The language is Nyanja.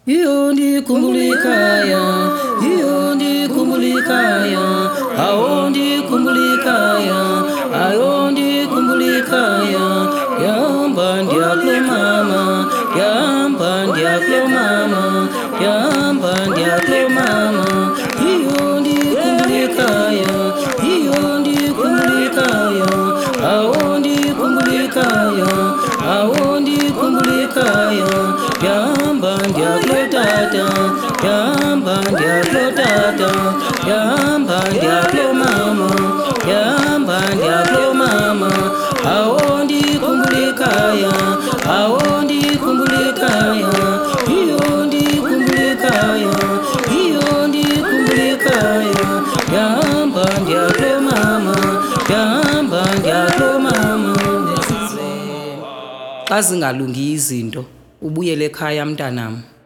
iyo ndikumulikaya, iyo ndikumulikaya, awo ndikumulikaya, ayo ndikumulikaya, yamba ndiaklo mama, yamba ndiaklo mama, yamba ndiaklo mama, iyo ndikumulikaya, iyo ndikumulikaya, awo ndikumulikaya, awo ndikumulikaya, yamba ndiaklo tata, yamba ndiaklo tata, yamba ndiaklo mama, yamba ndiaklo mama, awo ndikumulikaya, awo ndikumulikaya, iyo ndikumulikaya, iyo ndikumulikaya, yamba ndiaklo mama, yamba ndiaklo mama. Xa zingalungi izinto ubuyele ekhaya mntanam.